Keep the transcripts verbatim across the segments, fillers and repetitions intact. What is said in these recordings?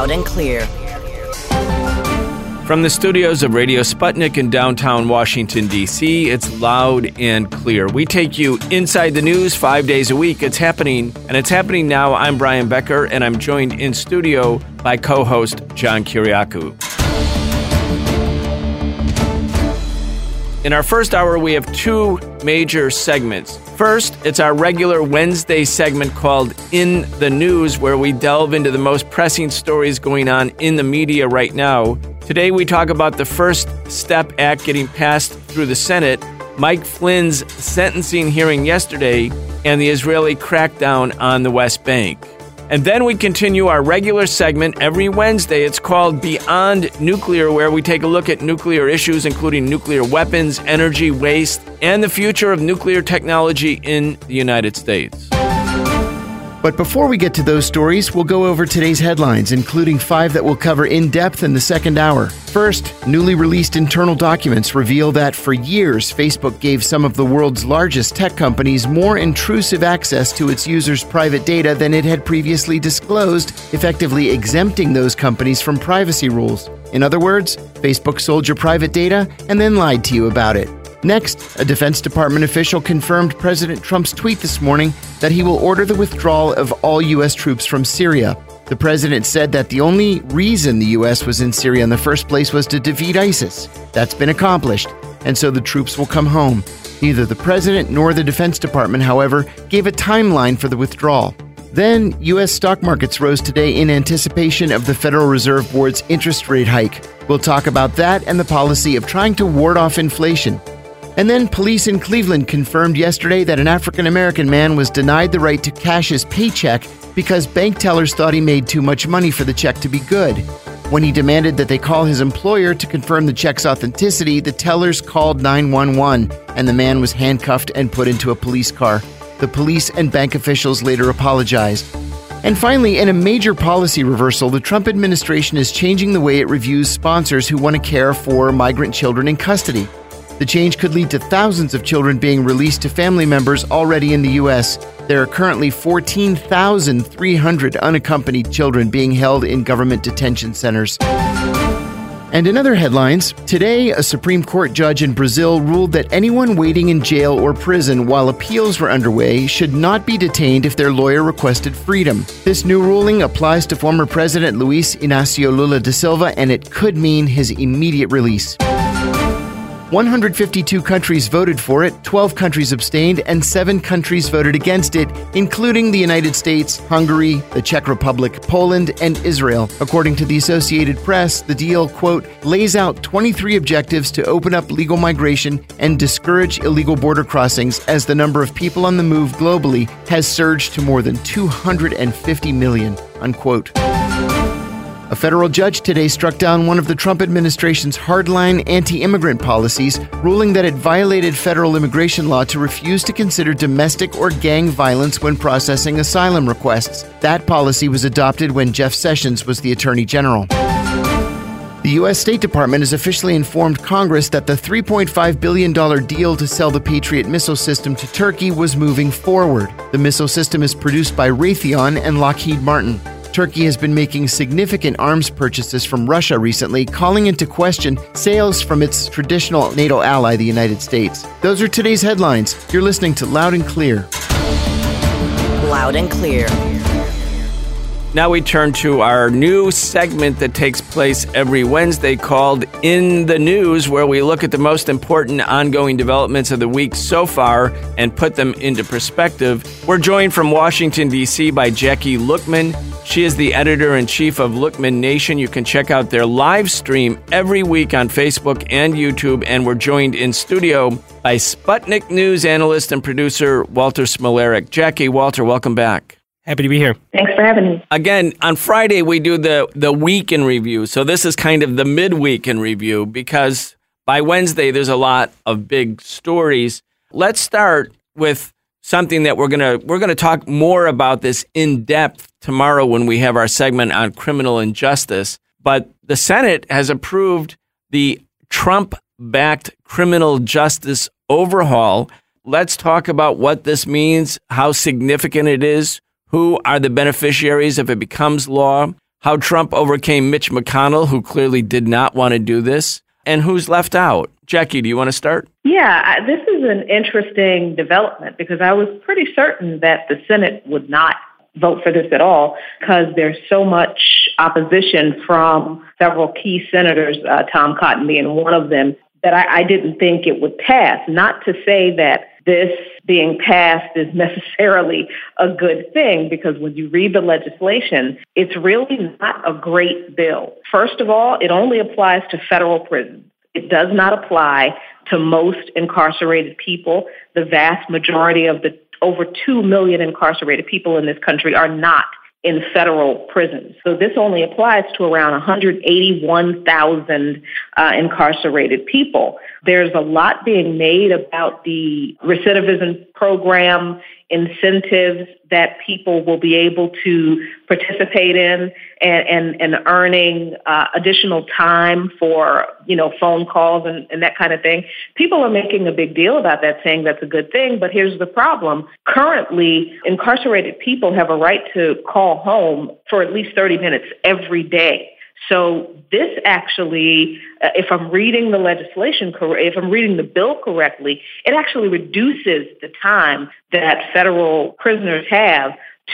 Loud and clear. From the studios of Radio Sputnik in downtown Washington, D C, it's Loud and Clear. We take you inside the news five days a week. It's happening, and it's happening now. I'm Brian Becker, and I'm joined in studio by co-host John Kiriakou. In our first hour, we have two major segments. First, it's our regular Wednesday segment called In the News, where we delve into the most pressing stories going on in the media right now. Today, we talk about the First Step Act getting passed through the Senate, Mike Flynn's sentencing hearing yesterday, and the Israeli crackdown on the West Bank. And then we continue our regular segment every Wednesday. It's called Beyond Nuclear, where we take a look at nuclear issues, including nuclear weapons, energy, waste, and the future of nuclear technology in the United States. But before we get to those stories, we'll go over today's headlines, including five that we'll cover in depth in the second hour. First, newly released internal documents reveal that for years, Facebook gave some of the world's largest tech companies more intrusive access to its users' private data than it had previously disclosed, effectively exempting those companies from privacy rules. In other words, Facebook sold your private data and then lied to you about it. Next, a Defense Department official confirmed President Trump's tweet this morning that he will order the withdrawal of all U S troops from Syria. The president said that the only reason the U S was in Syria in the first place was to defeat ISIS. That's been accomplished, and so the troops will come home. Neither the president nor the Defense Department, however, gave a timeline for the withdrawal. Then, U S stock markets rose today in anticipation of the Federal Reserve Board's interest rate hike. We'll talk about that and the policy of trying to ward off inflation. And then police in Cleveland confirmed yesterday that an African-American man was denied the right to cash his paycheck because bank tellers thought he made too much money for the check to be good. When he demanded that they call his employer to confirm the check's authenticity, the tellers called nine one one, and the man was handcuffed and put into a police car. The police and bank officials later apologized. And finally, in a major policy reversal, the Trump administration is changing the way it reviews sponsors who want to care for migrant children in custody. The change could lead to thousands of children being released to family members already in the U S. There are currently fourteen thousand three hundred unaccompanied children being held in government detention centers. And in other headlines, today a Supreme Court judge in Brazil ruled that anyone waiting in jail or prison while appeals were underway should not be detained if their lawyer requested freedom. This new ruling applies to former President Luiz Inácio Lula da Silva, and it could mean his immediate release. one hundred fifty-two countries voted for it, twelve countries abstained, and seven countries voted against it, including the United States, Hungary, the Czech Republic, Poland, and Israel. According to the Associated Press, the deal, quote, lays out twenty-three objectives to open up legal migration and discourage illegal border crossings as the number of people on the move globally has surged to more than two hundred fifty million, unquote. A federal judge today struck down one of the Trump administration's hardline anti-immigrant policies, ruling that it violated federal immigration law to refuse to consider domestic or gang violence when processing asylum requests. That policy was adopted when Jeff Sessions was the Attorney General. The U S State Department has officially informed Congress that the three point five billion dollars deal to sell the Patriot missile system to Turkey was moving forward. The missile system is produced by Raytheon and Lockheed Martin. Turkey has been making significant arms purchases from Russia recently, calling into question sales from its traditional NATO ally, the United States. Those are today's headlines. You're listening to Loud and Clear. Loud and Clear. Now we turn to our new segment that takes place every Wednesday called In the News, where we look at the most important ongoing developments of the week so far and put them into perspective. We're joined from Washington, D C by Jackie Lookman. She is the editor-in-chief of Lookman Nation. You can check out their live stream every week on Facebook and YouTube. And we're joined in studio by Sputnik News analyst and producer Walter Smolarek. Jackie, Walter, welcome back. Happy to be here. Thanks for having me. Again, on Friday, we do the, the week in review. So this is kind of the midweek in review because by Wednesday, there's a lot of big stories. Let's start with something that we're going to we're going to talk more about this in depth tomorrow when we have our segment on criminal injustice. But the Senate has approved the Trump-backed criminal justice overhaul. Let's talk about what this means, how significant it is. Who are the beneficiaries if it becomes law? how Trump overcame Mitch McConnell, who clearly did not want to do this, and who's left out. Jackie, do you want to start? Yeah, I, this is an interesting development because I was pretty certain that the Senate would not vote for this at all because there's so much opposition from several key senators, uh, Tom Cotton being one of them, that I, I didn't think it would pass. Not to say that this being passed is necessarily a good thing, because when you read the legislation, it's really not a great bill. First of all, it only applies to federal prisons. It does not apply to most incarcerated people. The vast majority of the over two million incarcerated people in this country are not in federal prisons. So this only applies to around one hundred eighty-one thousand uh, incarcerated people. There's a lot being made about the recidivism program, incentives that people will be able to participate in, and, and, and earning uh, additional time for, you know, phone calls and, and that kind of thing. People are making a big deal about that, saying that's a good thing. But here's the problem. Currently, incarcerated people have a right to call home for at least thirty minutes every day. So this actually, uh, if I'm reading the legislation, cor- if I'm reading the bill correctly, it actually reduces the time that federal prisoners have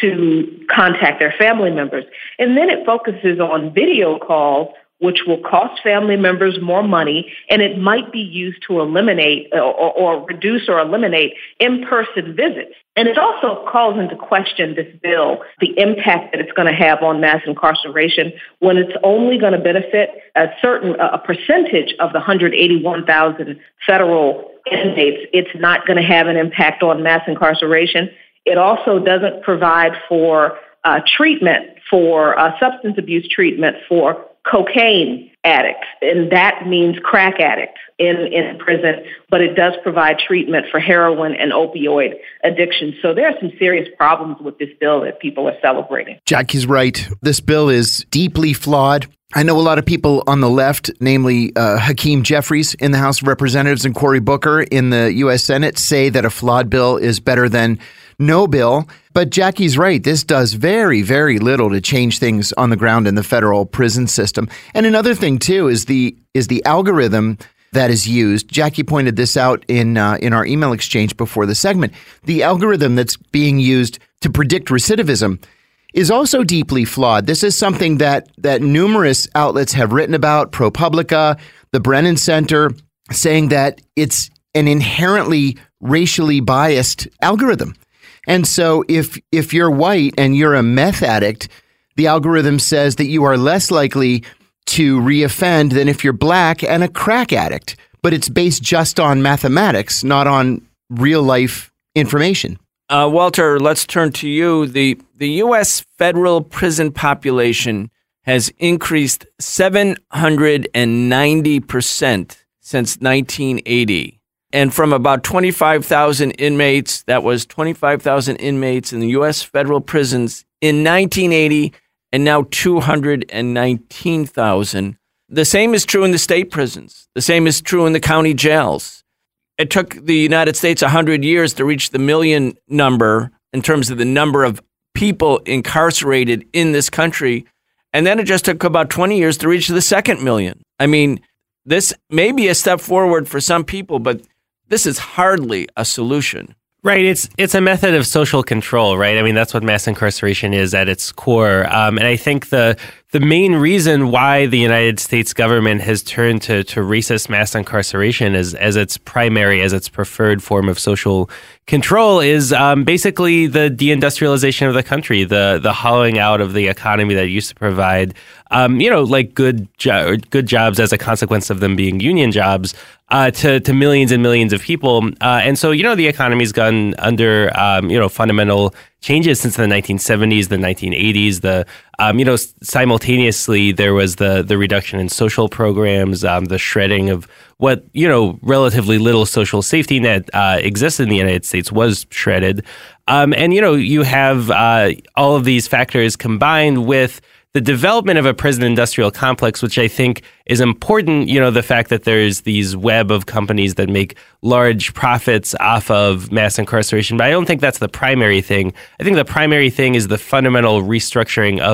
to contact their family members. And then it focuses on video calls, which will cost family members more money, and it might be used to eliminate or, or reduce or eliminate in-person visits. And it also calls into question, this bill, the impact that it's going to have on mass incarceration when it's only going to benefit a certain a percentage of the one hundred eighty-one thousand federal inmates. It's not going to have an impact on mass incarceration. It also doesn't provide for uh, treatment, for uh, substance abuse treatment for cocaine addicts, and that means crack addicts in, in prison, but it does provide treatment for heroin and opioid addiction. So there are some serious problems with this bill that people are celebrating. Jackie's right. This bill is deeply flawed. I know a lot of people on the left, namely uh, Hakeem Jeffries in the House of Representatives and Cory Booker in the U S Senate, say that a flawed bill is better than no bill. But Jackie's right. This does very, very little to change things on the ground in the federal prison system. And another thing, too, is the is the algorithm that is used. Jackie pointed this out in uh, in our email exchange before the segment. The algorithm that's being used to predict recidivism is also deeply flawed. This is something that that numerous outlets have written about, ProPublica, the Brennan Center, saying that it's an inherently racially biased algorithm. And so if if you're white and you're a meth addict, the algorithm says that you are less likely to reoffend than if you're black and a crack addict. But it's based just on mathematics, not on real life information. Uh, Walter, let's turn to you. The the U S federal prison population has increased seven hundred ninety percent since nineteen eighty. And from about twenty-five thousand inmates, that was twenty-five thousand inmates in the U S federal prisons in nineteen eighty, and now two hundred nineteen thousand. The same is true in the state prisons. The same is true in the county jails. It took the United States one hundred years to reach the million number in terms of the number of people incarcerated in this country. And then it just took about twenty years to reach the second million. I mean, this may be a step forward for some people, but this is hardly a solution. Right. It's it's a method of social control, right? I mean, that's what mass incarceration is at its core. Um, and I think the the main reason why the United States government has turned to, to racist mass incarceration as, as its primary, as its preferred form of social control is um, basically the deindustrialization of the country, the the hollowing out of the economy that used to provide, um, you know, like good jo- good jobs as a consequence of them being union jobs uh, to to millions and millions of people. Uh, and so, you know, the economy's gone under, um, you know, fundamental changes since the nineteen seventies, the nineteen eighties. The um, you know, simultaneously there was the the reduction in social programs, um, the shredding of what, you know, relatively little social safety net uh, exists in the United States was shredded. Um, and, you know, you have uh, all of these factors combined with the development of a prison industrial complex, which I think is important. You know, the fact that there's these web of companies that make large profits off of mass incarceration. But I don't think that's the primary thing. I think the primary thing is the fundamental restructuring of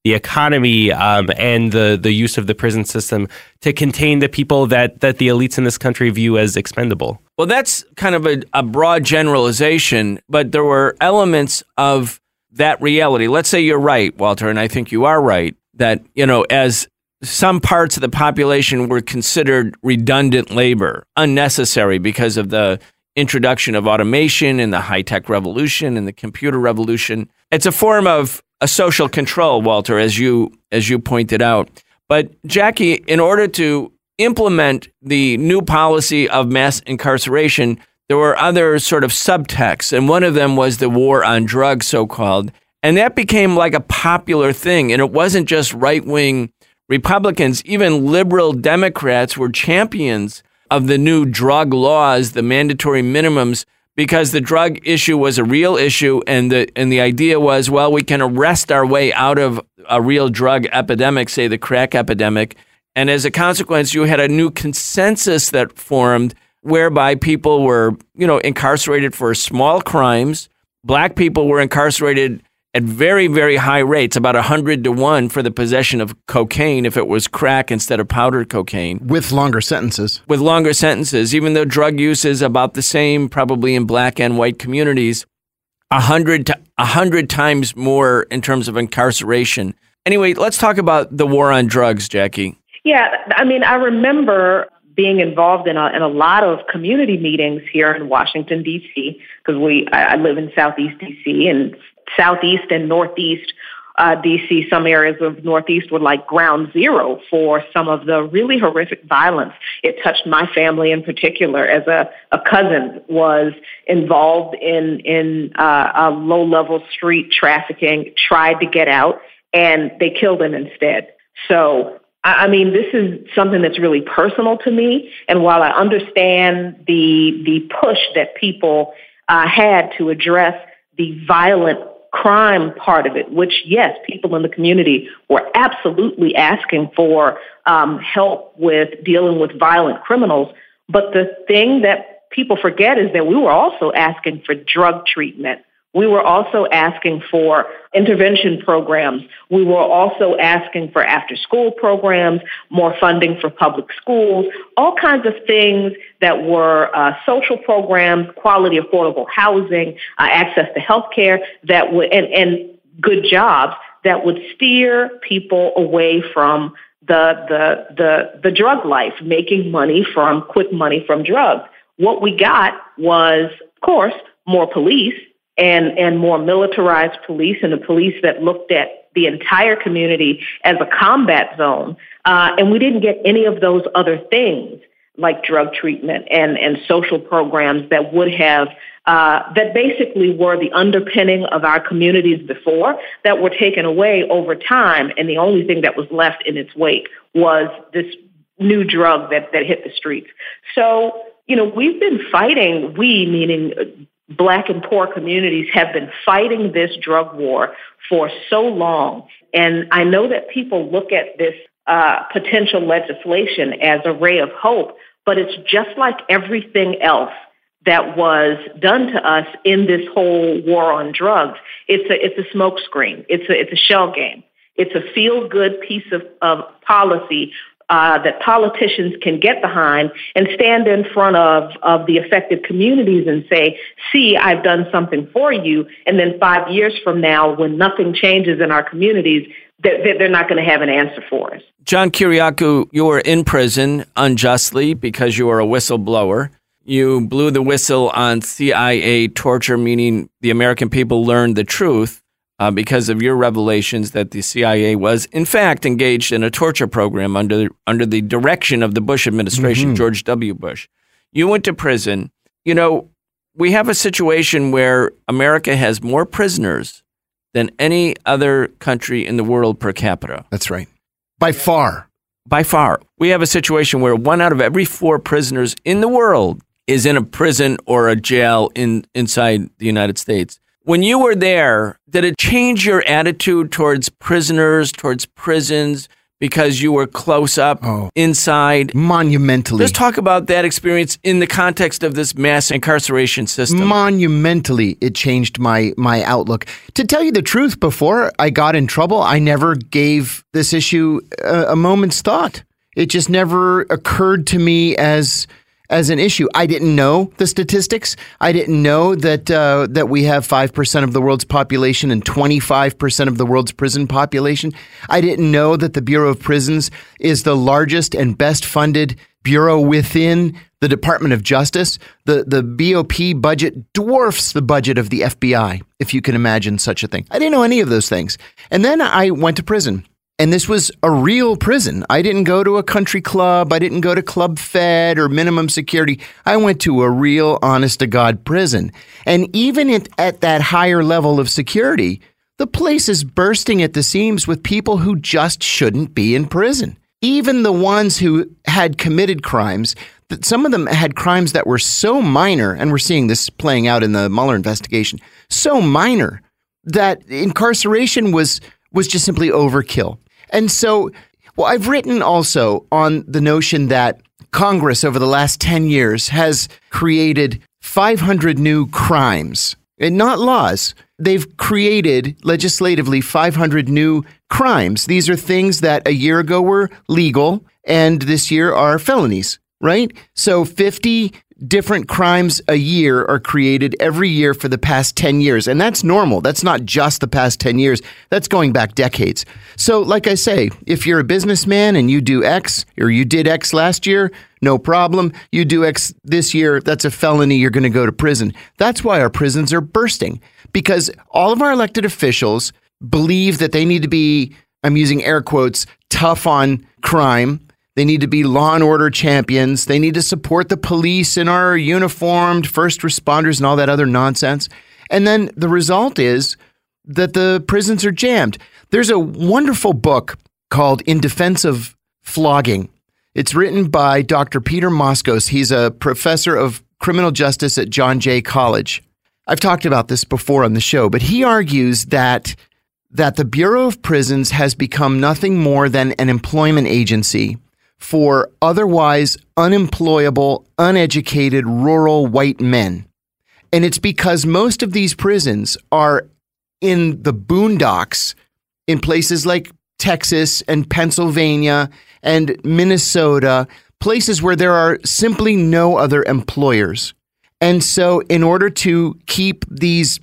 the economy um, and the the use of the prison system to contain the people that that the elites in this country view as expendable. Well, that's kind of a, a broad generalization, but there were elements of that reality. Let's say you're right, Walter, and I think you are right, that, you know, as some parts of the population were considered redundant labor, unnecessary because of the introduction of automation and the high-tech revolution and the computer revolution. It's a form of a social control, Walter, as you as you pointed out. But Jackie, in order to implement the new policy of mass incarceration, there were other sort of subtexts, and one of them was the war on drugs, so-called. And that became like a popular thing, and it wasn't just right-wing Republicans. Even liberal Democrats were champions of the new drug laws, the mandatory minimums, because the drug issue was a real issue, and the and the idea was, well, we can arrest our way out of a real drug epidemic, say the crack epidemic. And as a consequence, you had a new consensus that formed whereby people were, you know, incarcerated for small crimes. Black people were incarcerated at very, very high rates, about one hundred to one for the possession of cocaine if it was crack instead of powdered cocaine. With longer sentences. With longer sentences, even though drug use is about the same probably in black and white communities, one hundred to one hundred times more in terms of incarceration. Anyway, let's talk about the war on drugs, Jackie. Yeah, I mean, I remember being involved in a, in a lot of community meetings here in Washington, D C, because we I, I live in Southeast D C, and Southeast and Northeast uh, D C, some areas of Northeast were like ground zero for some of the really horrific violence. It touched my family in particular, as a, a cousin was involved in, in uh, a low-level street trafficking, tried to get out, and they killed him instead. So, I mean, this is something that's really personal to me. And while I understand the the push that people uh, had to address the violent crime part of it, which, yes, people in the community were absolutely asking for um, help with dealing with violent criminals. But the thing that people forget is that we were also asking for drug treatment. We were also asking for intervention programs. We were also asking for after-school programs, more funding for public schools, all kinds of things that were uh, social programs, quality affordable housing, uh, access to health care, that would, and, and good jobs that would steer people away from the, the, the, the drug life, making money from quick money from drugs. What we got was, of course, more police, and and more militarized police, and a police that looked at the entire community as a combat zone. Uh, and we didn't get any of those other things like drug treatment and, and social programs that would have, uh, that basically were the underpinning of our communities before, that were taken away over time. And the only thing that was left in its wake was this new drug that, that hit the streets. So, you know, we've been fighting, we meaning Black and poor communities have been fighting this drug war for so long. And I know that people look at this uh, potential legislation as a ray of hope, but it's just like everything else that was done to us in this whole war on drugs. It's a it's a smokescreen. It's a it's a shell game. It's a feel-good piece of, of policy Uh, that politicians can get behind and stand in front of, of the affected communities and say, see, I've done something for you. And then five years from now, when nothing changes in our communities, they're, they're not going to have an answer for us. John Kiriakou, you were in prison unjustly because you were a whistleblower. You blew the whistle on C I A torture, meaning the American people learned the truth. Uh, because of your revelations that the C I A was, in fact, engaged in a torture program under under the direction of the Bush administration, mm-hmm. George W. Bush. You went to prison. You know, we have a situation where America has more prisoners than any other country in the world per capita. That's right. By far. By far. We have a situation where one out of every four prisoners in the world is in a prison or a jail in inside the United States. When you were there, did it change your attitude towards prisoners, towards prisons? because you were close up Oh. inside. Monumentally. Let's talk about that experience in the context of this mass incarceration system. Monumentally, it changed my my outlook. To tell you the truth, before I got in trouble, I never gave this issue a, a moment's thought. It just never occurred to me as as an issue. I didn't know the statistics. I didn't know that uh, that we have five percent of the world's population and twenty-five percent of the world's prison population. I didn't know that the Bureau of Prisons is the largest and best funded bureau within the Department of Justice. The the B O P budget dwarfs the budget of the F B I, if you can imagine such a thing. I didn't know any of those things. And then I went to prison. And this was a real prison. I didn't go to a country club. I didn't go to Club Fed or minimum security. I went to a real, honest-to-God prison. And even at, at that higher level of security, the place is bursting at the seams with people who just shouldn't be in prison. Even the ones who had committed crimes, that some of them had crimes that were so minor, and we're seeing this playing out in the Mueller investigation, so minor that incarceration was was just simply overkill. And so, well, I've written also on the notion that Congress over the last ten years has created five hundred new crimes, and not laws. They've created legislatively five hundred new crimes. These are things that a year ago were legal and this year are felonies, right? So fifty different crimes a year are created every year for the past ten years. And that's normal. That's not just the past ten years. That's going back decades. So like I say, if you're a businessman and you do X, or you did X last year, no problem. You do X this year, that's a felony. You're going to go to prison. That's why our prisons are bursting, because all of our elected officials believe that they need to be, I'm using air quotes, tough on crime. They need to be law and order champions. They need to support the police and our uniformed first responders and all that other nonsense. And then the result is that the prisons are jammed. There's a wonderful book called In Defense of Flogging. It's written by Doctor Peter Moskos. He's a professor of criminal justice at John Jay College. I've talked about this before on the show, but he argues that that the Bureau of Prisons has become nothing more than an employment agency for otherwise unemployable, uneducated, rural white men. And it's because most of these prisons are in the boondocks in places like Texas and Pennsylvania and Minnesota, places where there are simply no other employers. And so in order to keep these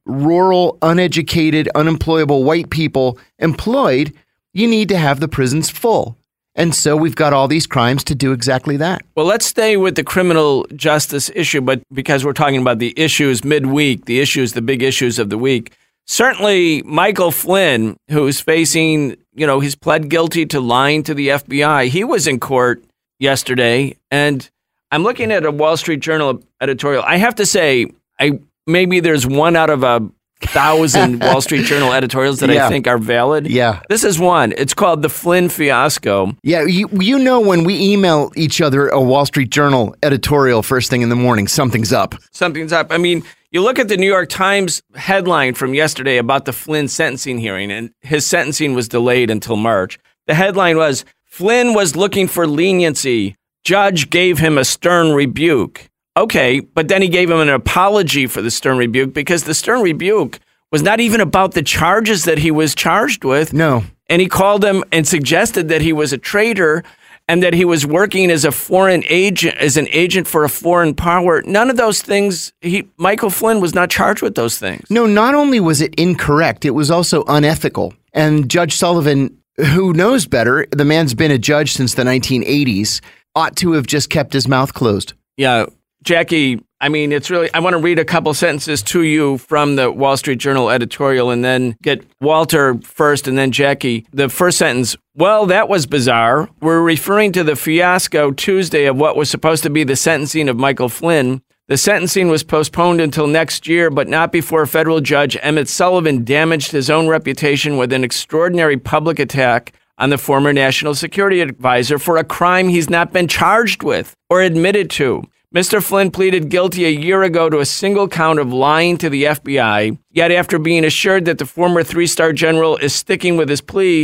rural, uneducated, unemployable white people employed, you need to have the prisons full. And so we've got all these crimes to do exactly that. Well, let's stay with the criminal justice issue, but because we're talking about the issues midweek, the issues, the big issues of the week, certainly Michael Flynn, who's facing, you know, he's pled guilty to lying to the F B I. He was in court yesterday, and I'm looking at a Wall Street Journal editorial. I have to say, I maybe there's one out of a thousand Wall Street Journal editorials that yeah. I think are valid. Yeah. This is one. It's called The Flynn Fiasco. Yeah, you, you know when we email each other a Wall Street Journal editorial first thing in the morning, something's up. Something's up. I mean, you look at the New York Times headline from yesterday about the Flynn sentencing hearing, and his sentencing was delayed until March. The headline was, Flynn was looking for leniency. Judge gave him a stern rebuke. Okay, but then he gave him an apology for the stern rebuke, because the stern rebuke was not even about the charges that he was charged with. No. And he called him and suggested that he was a traitor and that he was working as a foreign agent, as an agent for a foreign power. None of those things, he, Michael Flynn was not charged with those things. No, not only was it incorrect, it was also unethical. And Judge Sullivan, who knows better, the man's been a judge since the nineteen eighties, ought to have just kept his mouth closed. Yeah. Jackie, I mean, it's really, I want to read a couple sentences to you from the Wall Street Journal editorial and then get Walter first and then Jackie. The first sentence, well, that was bizarre. We're referring to the fiasco Tuesday of what was supposed to be the sentencing of Michael Flynn. The sentencing was postponed until next year, but not before federal judge Emmett Sullivan damaged his own reputation with an extraordinary public attack on the former national security advisor for a crime he's not been charged with or admitted to. Mister Flynn pleaded guilty a year ago to a single count of lying to the F B I, yet after being assured that the former three-star general is sticking with his plea,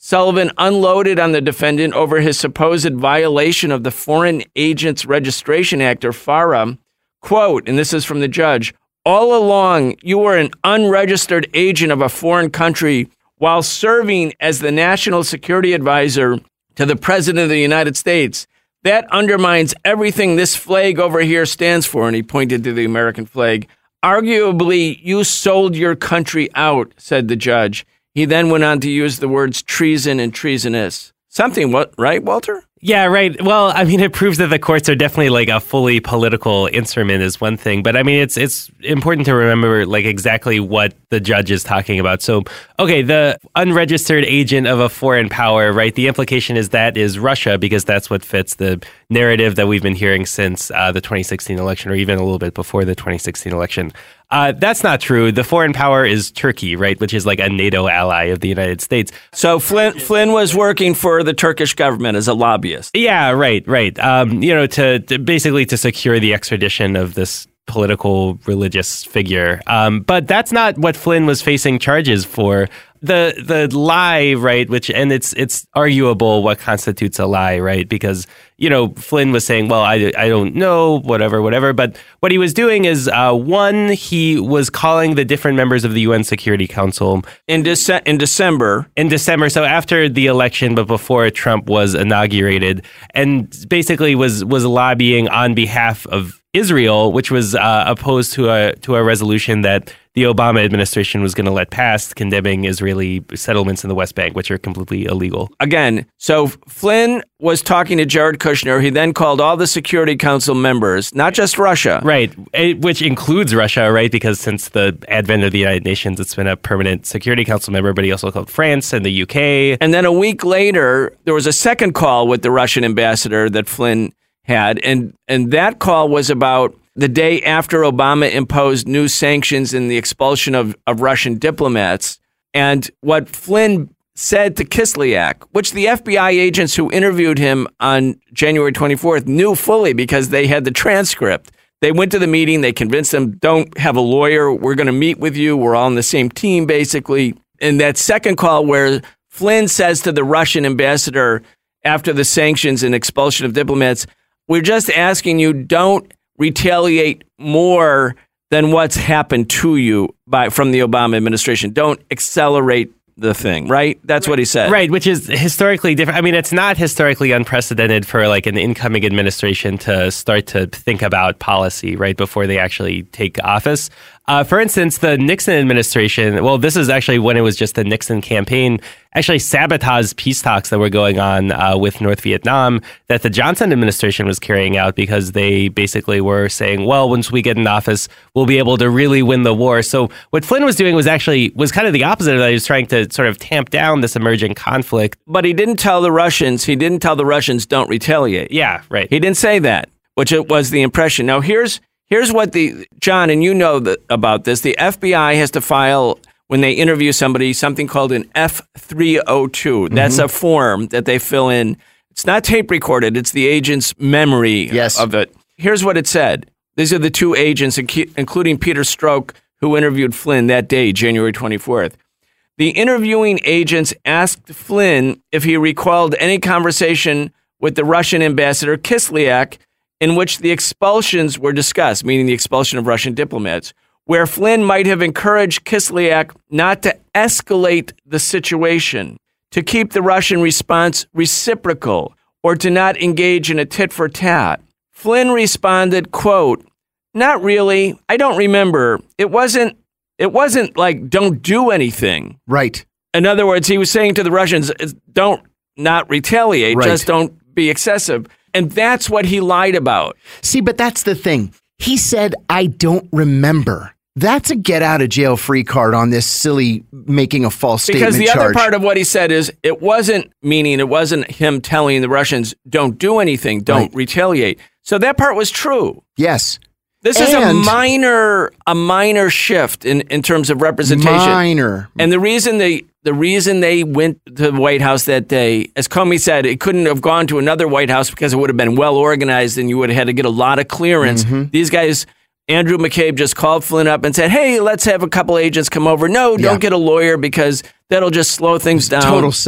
Sullivan unloaded on the defendant over his supposed violation of the Foreign Agents Registration Act, or FARA. Quote, and this is from the judge, all along, you were an unregistered agent of a foreign country while serving as the national security advisor to the President of the United States. That undermines everything this flag over here stands for, and he pointed to the American flag. Arguably, you sold your country out, said the judge. He then went on to use the words treason and treasonous. Something, what, right, Walter? Yeah, right. Well, I mean, it proves that the courts are definitely like a fully political instrument is one thing. But I mean, it's it's important to remember like exactly what the judge is talking about. So, okay, the unregistered agent of a foreign power, right? The implication is that is Russia, because that's what fits the narrative that we've been hearing since uh, the twenty sixteen election, or even a little bit before the twenty sixteen election. Uh, that's not true. The foreign power is Turkey, right, which is like a NATO ally of the United States. So Flynn, Flynn was working for the Turkish government as a lobbyist. Yeah, right, right. Um, you know, to, to basically to secure the extradition of this political religious figure. Um, but that's not what Flynn was facing charges for. The the lie, right, which, and it's it's arguable what constitutes a lie, right, because, you know, Flynn was saying, well, I, I don't know, whatever, whatever. But what he was doing is, uh, one, he was calling the different members of the U N Security Council. In, Dece- in December. In December, so after the election, but before Trump was inaugurated, and basically was was lobbying on behalf of Israel, which was uh, opposed to a to a resolution that the Obama administration was going to let pass, condemning Israeli settlements in the West Bank, which are completely illegal. Again, so Flynn was talking to Jared Kushner. He then called all the Security Council members, not just Russia. Right, which includes Russia, right? Because since the advent of the United Nations, it's been a permanent Security Council member, but he also called France and the U K. And then a week later, there was a second call with the Russian ambassador that Flynn had, and and that call was about the day after Obama imposed new sanctions and the expulsion of, of Russian diplomats. And what Flynn said to Kislyak, which the F B I agents who interviewed him on January twenty-fourth knew fully because they had the transcript. They went to the meeting, they convinced him, don't have a lawyer, we're going to meet with you, we're all on the same team, basically. And that second call where Flynn says to the Russian ambassador after the sanctions and expulsion of diplomats, we're just asking you, don't retaliate more than what's happened to you by from the Obama administration. Don't accelerate the thing, right? That's what he said. Right, which is historically different. I mean, it's not historically unprecedented for like an incoming administration to start to think about policy right before they actually take office. Uh, for instance, the Nixon administration, well, this is actually when it was just the Nixon campaign, actually sabotaged peace talks that were going on uh, with North Vietnam that the Johnson administration was carrying out because they basically were saying, well, once we get in office, we'll be able to really win the war. So what Flynn was doing was actually was kind of the opposite of that. He was trying to sort of tamp down this emerging conflict. But he didn't tell the Russians, he didn't tell the Russians don't retaliate. Yeah, right. He didn't say that, which it was the impression. Now, here's Here's what the, John, and you know the, about this, the F B I has to file, when they interview somebody, something called an F three oh two. That's mm-hmm. a form that they fill in. It's not tape recorded. It's the agent's memory yes. of it. Here's what it said. These are the two agents, including Peter Strzok, who interviewed Flynn that day, January twenty-fourth. The interviewing agents asked Flynn if he recalled any conversation with the Russian ambassador, Kislyak, in which the expulsions were discussed, meaning the expulsion of Russian diplomats, where Flynn might have encouraged Kislyak not to escalate the situation, to keep the Russian response reciprocal, or to not engage in a tit-for-tat. Flynn responded, quote, not really. I don't remember. It wasn't, it wasn't like, don't do anything. Right. In other words, he was saying to the Russians, don't not retaliate, right. just don't be excessive. And that's what he lied about. See, but that's the thing. He said, I don't remember. That's a get out of jail free card on this silly making a false statement charge. Because the charge. other part of what he said is it wasn't meaning, it wasn't him telling the Russians, don't do anything, don't right. retaliate. So that part was true. Yes. This and is a minor a minor shift in, in terms of representation. Minor. And the reason they the reason they went to the White House that day, as Comey said, it couldn't have gone to another White House because it would have been well organized and you would have had to get a lot of clearance. Mm-hmm. These guys, Andrew McCabe just called Flynn up and said, hey, let's have a couple agents come over. No, don't yeah. get a lawyer because that'll just slow things down. Total setup.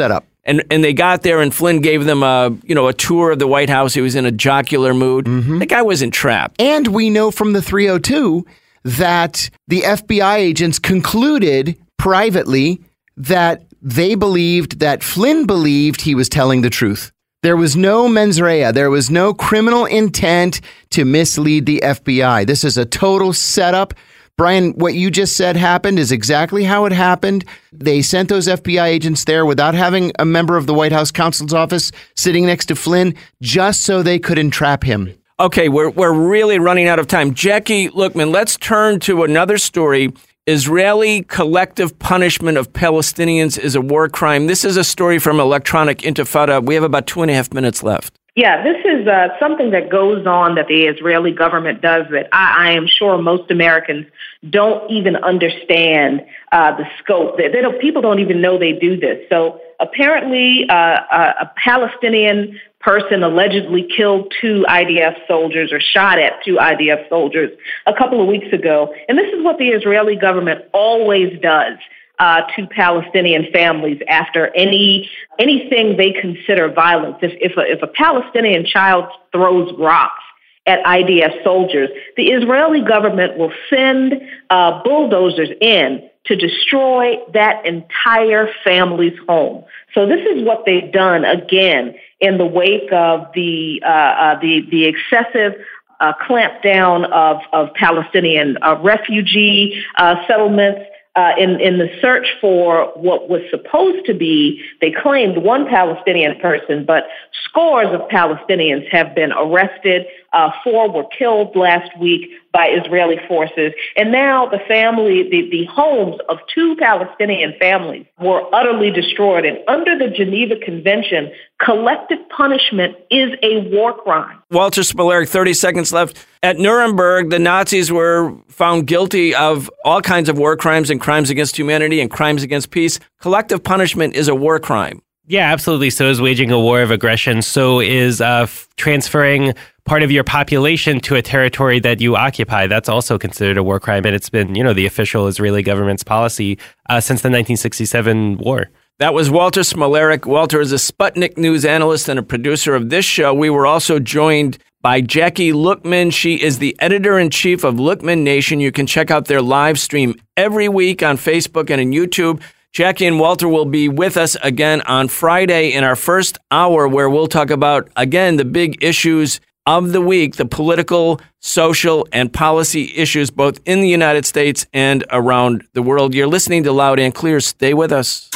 And and they got there, and Flynn gave them a you know a tour of the White House. He was in a jocular mood. Mm-hmm. The guy wasn't trapped. And we know from the three oh two that the F B I agents concluded privately that they believed that Flynn believed he was telling the truth. There was no mens rea. There was no criminal intent to mislead the F B I. This is a total setup. Brian, what you just said happened is exactly how it happened. They sent those F B I agents there without having a member of the White House counsel's office sitting next to Flynn, just so they could entrap him. Okay, we're we're really running out of time. Jackie Lookman, let's turn to another story. Israeli collective punishment of Palestinians is a war crime. This is a story from Electronic Intifada. We have about two and a half minutes left. Yeah, this is uh, something that goes on that the Israeli government does that I, I am sure most Americans don't even understand uh, the scope. They, they don't, people don't even know they do this. So apparently uh, a, a Palestinian person allegedly killed two I D F soldiers or shot at two I D F soldiers a couple of weeks ago. And this is what the Israeli government always does. Uh, to Palestinian families after any anything they consider violence. If if a, if a Palestinian child throws rocks at I D F soldiers, the Israeli government will send uh, bulldozers in to destroy that entire family's home. So this is what they've done again in the wake of the uh, uh, the the excessive uh, clampdown of of Palestinian uh, refugee uh, settlements. Uh, in, in the search for what was supposed to be, they claimed one Palestinian person, but scores of Palestinians have been arrested. Uh, four were killed last week by Israeli forces. And now the family, the, the homes of two Palestinian families were utterly destroyed. And under the Geneva Convention, collective punishment is a war crime. Walter Smolarek, thirty seconds left. At Nuremberg, the Nazis were found guilty of all kinds of war crimes and crimes against humanity and crimes against peace. Collective punishment is a war crime. Yeah, absolutely. So is waging a war of aggression. So is uh, f- transferring part of your population to a territory that you occupy. That's also considered a war crime. And it's been, you know, the official Israeli government's policy uh, since the nineteen sixty-seven war. That was Walter Smolarek. Walter is a Sputnik News analyst and a producer of this show. We were also joined by Jackie Lookman. She is the editor-in-chief of Lookman Nation. You can check out their live stream every week on Facebook and on YouTube. Jackie and Walter will be with us again on Friday in our first hour, where we'll talk about, again, the big issues of the week, the political, social, and policy issues both in the United States and around the world. You're listening to Loud and Clear. Stay with us.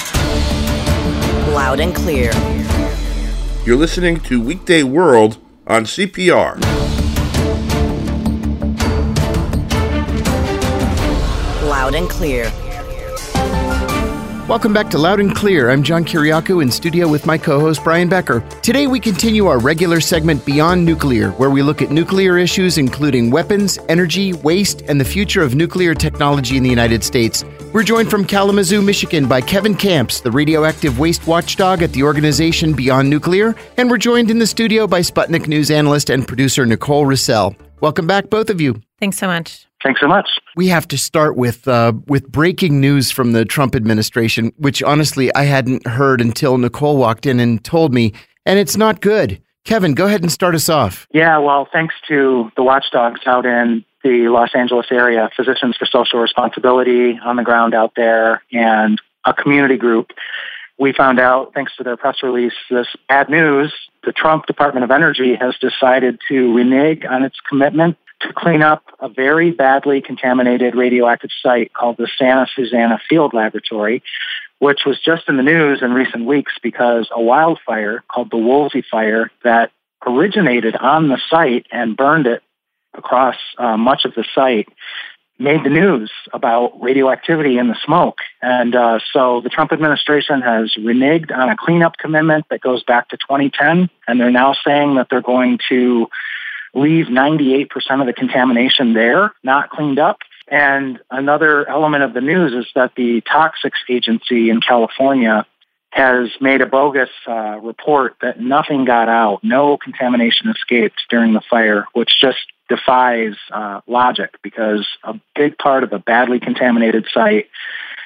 Loud and Clear. You're listening to Weekday World on C P R. Loud and Clear. Welcome back to Loud and Clear. I'm John Kiriakou in studio with my co-host Brian Becker. Today we continue our regular segment Beyond Nuclear, where we look at nuclear issues including weapons, energy, waste, and the future of nuclear technology in the United States. We're joined from Kalamazoo, Michigan by Kevin Camps, the radioactive waste watchdog at the organization Beyond Nuclear, and we're joined in the studio by Sputnik News analyst and producer Nicole Russell. Welcome back, both of you. Thanks so much. Thanks so much. We have to start with uh, with breaking news from the Trump administration, which honestly I hadn't heard until Nicole walked in and told me, and it's not good. Kevin, go ahead and start us off. Yeah, well, thanks to the watchdogs out in the Los Angeles area, Physicians for Social Responsibility on the ground out there, and a community group, we found out, thanks to their press release, this bad news. The Trump Department of Energy has decided to renege on its commitment to clean up a very badly contaminated radioactive site called the Santa Susana Field Laboratory, which was just in the news in recent weeks because a wildfire called the Woolsey Fire that originated on the site and burned it across uh, much of the site made the news about radioactivity in the smoke. And uh, so the Trump administration has reneged on a cleanup commitment that goes back to twenty ten, and they're now saying that they're going to leave ninety-eight percent of the contamination there, not cleaned up. And another element of the news is that the Toxics Agency in California has made a bogus uh, report that nothing got out, no contamination escaped during the fire, which just defies uh, logic, because a big part of a badly contaminated site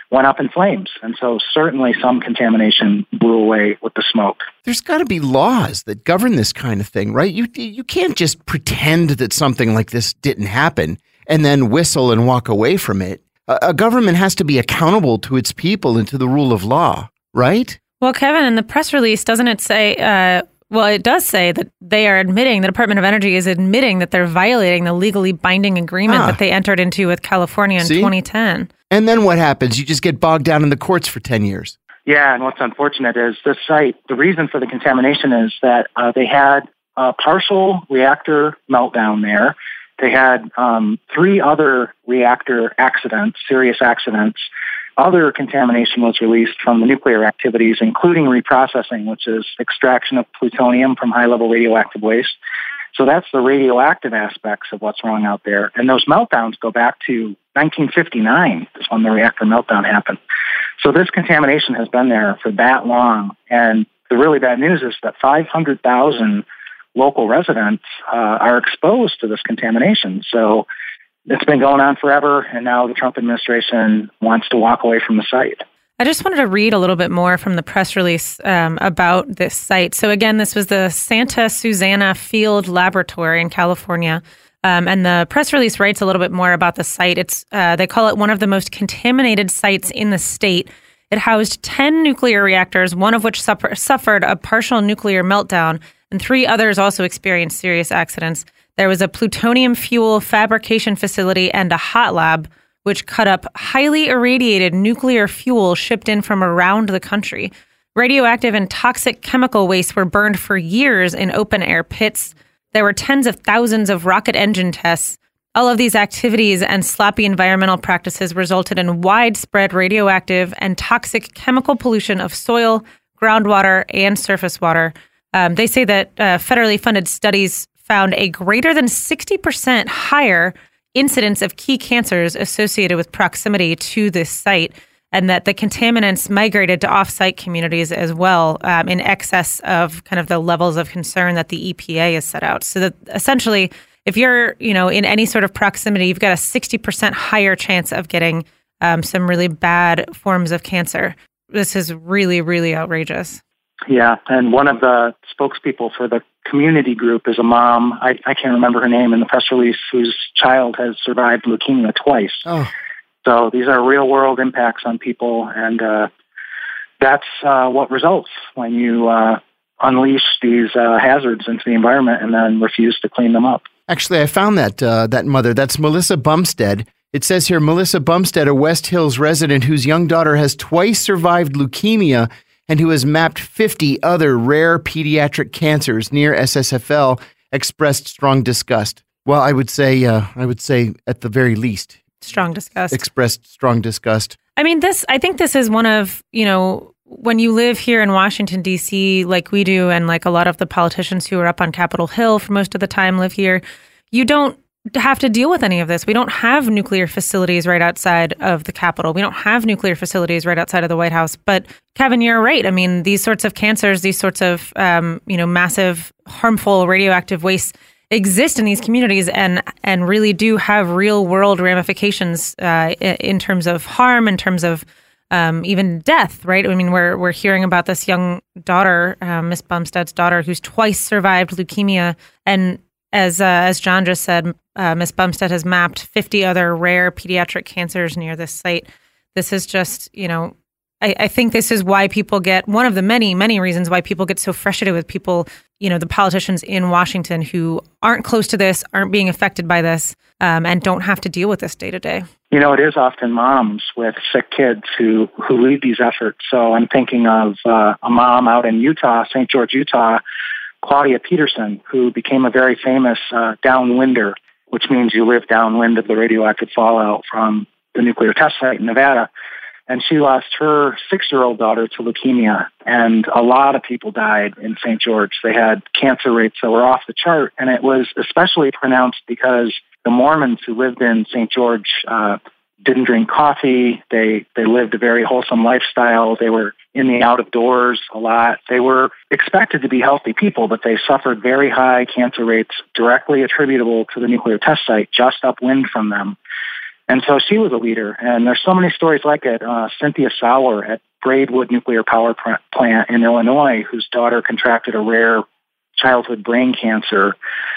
went up in flames. And so certainly some contamination blew away with the smoke. There's got to be laws that govern this kind of thing, right? You you can't just pretend that something like this didn't happen and then whistle and walk away from it. A, a government has to be accountable to its people and to the rule of law, right? Well, Kevin, in the press release, doesn't it say, uh, well, it does say that they are admitting, the Department of Energy is admitting that they're violating the legally binding agreement ah. that they entered into with California in See? twenty ten. And then what happens? You just get bogged down in the courts for ten years. Yeah, and what's unfortunate is this site, the reason for the contamination is that uh, they had a partial reactor meltdown there. They had um, three other reactor accidents, serious accidents. Other contamination was released from the nuclear activities, including reprocessing, which is extraction of plutonium from high-level radioactive waste. So that's the radioactive aspects of what's wrong out there. And those meltdowns go back to nineteen fifty-nine is when the reactor meltdown happened. So this contamination has been there for that long. And the really bad news is that five hundred thousand local residents uh, are exposed to this contamination. So it's been going on forever, and now the Trump administration wants to walk away from the site. I just wanted to read a little bit more from the press release um, about this site. So again, this was the Santa Susana Field Laboratory in California. Um, and the press release writes a little bit more about the site. It's uh, they call it one of the most contaminated sites in the state. It housed ten nuclear reactors, one of which suffer- suffered a partial nuclear meltdown, and three others also experienced serious accidents. There was a plutonium fuel fabrication facility and a hot lab, which cut up highly irradiated nuclear fuel shipped in from around the country. Radioactive and toxic chemical waste were burned for years in open-air pits. There were tens of thousands of rocket engine tests. All of these activities and sloppy environmental practices resulted in widespread radioactive and toxic chemical pollution of soil, groundwater, and surface water. Um, they say that uh, federally funded studies found a greater than sixty percent higher incidence of key cancers associated with proximity to this site, and that the contaminants migrated to off-site communities as well, um, in excess of kind of the levels of concern that the E P A has set out. So that essentially, if you're, you know, in any sort of proximity, you've got a sixty percent higher chance of getting um, some really bad forms of cancer. This is really, really outrageous. Yeah, and one of the spokespeople for the community group is a mom, I, I can't remember her name in the press release, whose child has survived leukemia twice. Oh. So these are real-world impacts on people, and uh, that's uh, what results when you uh, unleash these uh, hazards into the environment and then refuse to clean them up. Actually, I found that uh, that mother. That's Melissa Bumstead. It says here, Melissa Bumstead, a West Hills resident whose young daughter has twice survived leukemia and who has mapped fifty other rare pediatric cancers near S S F L, expressed strong disgust. Well, I would say, uh, I would say at the very least, strong disgust. Expressed strong disgust. I mean, this. I think this is one of, you know, when you live here in Washington, D C, like we do, and like a lot of the politicians who are up on Capitol Hill for most of the time live here, you don't have to deal with any of this. We don't have nuclear facilities right outside of the Capitol. We don't have nuclear facilities right outside of the White House. But Kevin, you're right. I mean, these sorts of cancers, these sorts of, um, you know, massive, harmful radioactive wastes exist in these communities and and really do have real world ramifications uh, in terms of harm, in terms of um, even death, right? I mean, we're we're hearing about this young daughter, uh, Miss Bumstead's daughter, who's twice survived leukemia, and as uh, as John just said, uh, Miss Bumstead has mapped fifty other rare pediatric cancers near this site. This is just, you know, I, I think this is why people get, one of the many, many reasons why people get so frustrated with people, you know, the politicians in Washington who aren't close to this, aren't being affected by this, um, and don't have to deal with this day to day. You know, it is often moms with sick kids who, who lead these efforts. So I'm thinking of uh, a mom out in Utah, Saint George, Utah, Claudia Peterson, who became a very famous uh, downwinder, which means you live downwind of the radioactive fallout from the nuclear test site in Nevada. And she lost her six-year-old daughter to leukemia, and a lot of people died in Saint George. They had cancer rates that were off the chart, and it was especially pronounced because the Mormons who lived in Saint George uh, didn't drink coffee. They they lived a very wholesome lifestyle. They were in the out of doors a lot. They were expected to be healthy people, but they suffered very high cancer rates directly attributable to the nuclear test site just upwind from them. And so she was a leader. And there's so many stories like it. Uh, Cynthia Sauer at Braidwood Nuclear Power Plant in Illinois, whose daughter contracted a rare childhood brain cancer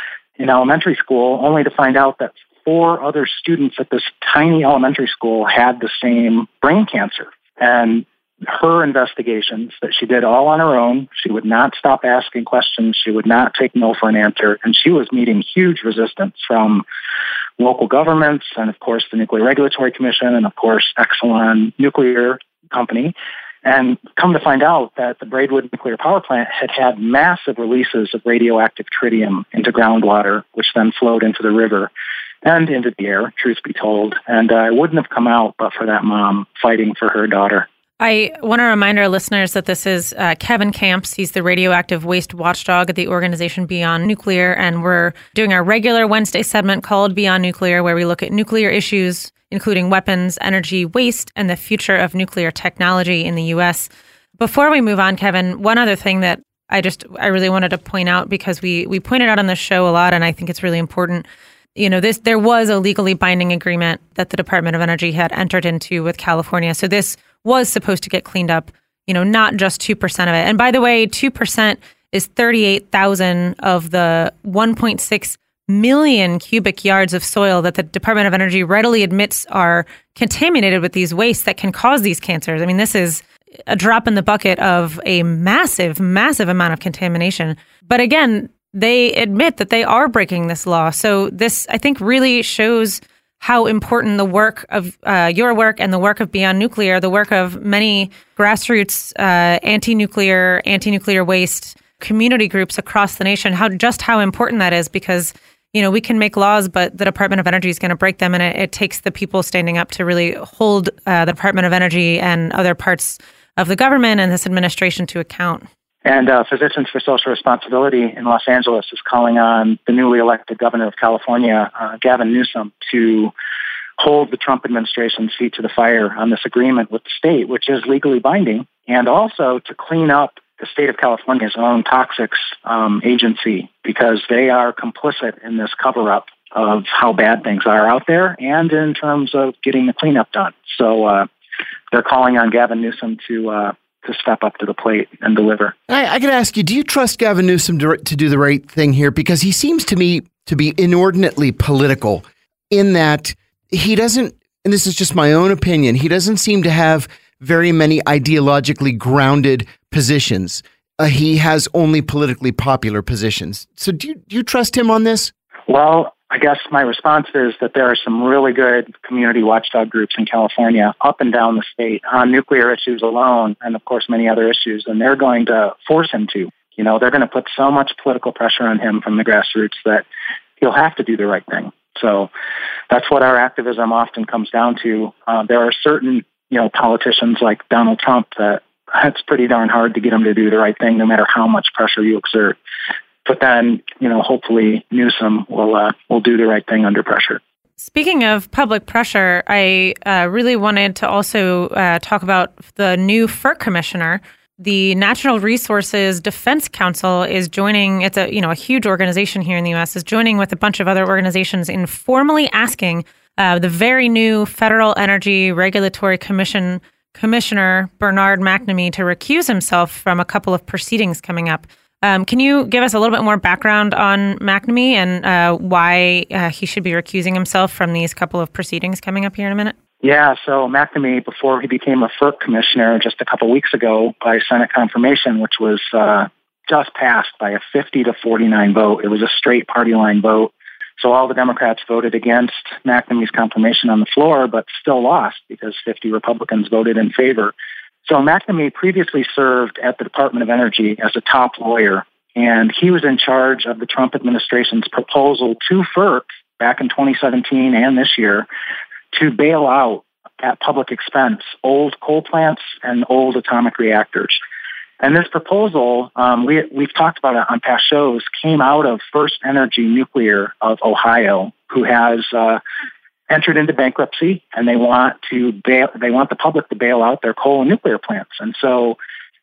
in elementary school, only to find out that four other students at this tiny elementary school had the same brain cancer. And her investigations that she did all on her own, she would not stop asking questions. She would not take no for an answer. And she was meeting huge resistance from local governments and, of course, the Nuclear Regulatory Commission and, of course, Exelon Nuclear Company. And come to find out that the Braidwood Nuclear Power Plant had had massive releases of radioactive tritium into groundwater, which then flowed into the river and into the air, truth be told. And uh, it wouldn't have come out but for that mom fighting for her daughter. I want to remind our listeners that this is uh, Kevin Camps. He's the radioactive waste watchdog at the organization Beyond Nuclear, and we're doing our regular Wednesday segment called Beyond Nuclear, where we look at nuclear issues, including weapons, energy, waste, and the future of nuclear technology in the U S. Before we move on, Kevin, one other thing that I just I really wanted to point out, because we we pointed out on the show a lot, and I think it's really important. You know, this there was a legally binding agreement that the Department of Energy had entered into with California. So this was supposed to get cleaned up, you know, not just two percent of it. And by the way, two percent is thirty-eight thousand of the one point six million cubic yards of soil that the Department of Energy readily admits are contaminated with these wastes that can cause these cancers. I mean, this is a drop in the bucket of a massive, massive amount of contamination. But again, they admit that they are breaking this law. So this, I think, really shows how important the work of uh, your work and the work of Beyond Nuclear, the work of many grassroots uh, anti-nuclear, anti-nuclear waste community groups across the nation, how just how important that is, because, you know, we can make laws, but the Department of Energy is going to break them, and it, it takes the people standing up to really hold uh, the Department of Energy and other parts of the government and this administration to account. And uh, Physicians for Social Responsibility in Los Angeles is calling on the newly elected governor of California, uh, Gavin Newsom, to hold the Trump administration's feet to the fire on this agreement with the state, which is legally binding, and also to clean up the state of California's own toxics um, agency, because they are complicit in this cover-up of how bad things are out there and in terms of getting the cleanup done. So uh, they're calling on Gavin Newsom to uh, to step up to the plate and deliver. I, I got to ask you, do you trust Gavin Newsom to, to do the right thing here? Because he seems to me to be inordinately political in that he doesn't, and this is just my own opinion, he doesn't seem to have very many ideologically grounded positions. Uh, he has only politically popular positions. So do you, do you trust him on this? Well, I guess my response is that there are some really good community watchdog groups in California up and down the state on nuclear issues alone, and of course many other issues, and they're going to force him to. You know, they're going to put so much political pressure on him from the grassroots that he'll have to do the right thing. So that's what our activism often comes down to. Uh, there are certain, you know, politicians like Donald Trump that it's pretty darn hard to get him to do the right thing no matter how much pressure you exert. But then, you know, hopefully Newsom will uh, will do the right thing under pressure. Speaking of public pressure, I uh, really wanted to also uh, talk about the new F E R C commissioner. The Natural Resources Defense Council is joining. It's a you know a huge organization here in the U S is joining with a bunch of other organizations in formally asking uh, the very new Federal Energy Regulatory Commission Commissioner Bernard McNamee to recuse himself from a couple of proceedings coming up. Um, can you give us a little bit more background on McNamee and uh, why uh, he should be recusing himself from these couple of proceedings coming up here in a minute? Yeah, so McNamee, before he became a F E R C commissioner just a couple weeks ago by Senate confirmation, which was uh, just passed by a fifty to forty-nine vote. It was a straight party line vote. So all the Democrats voted against McNamee's confirmation on the floor, but still lost because fifty Republicans voted in favor. So McNamee previously served at the Department of Energy as a top lawyer, and he was in charge of the Trump administration's proposal to F E R C back in twenty seventeen and this year to bail out at public expense old coal plants and old atomic reactors. And this proposal, um, we, we've talked about it on past shows, came out of First Energy Nuclear of Ohio, who has uh, entered into bankruptcy, and they want to bail, they want the public to bail out their coal and nuclear plants. And so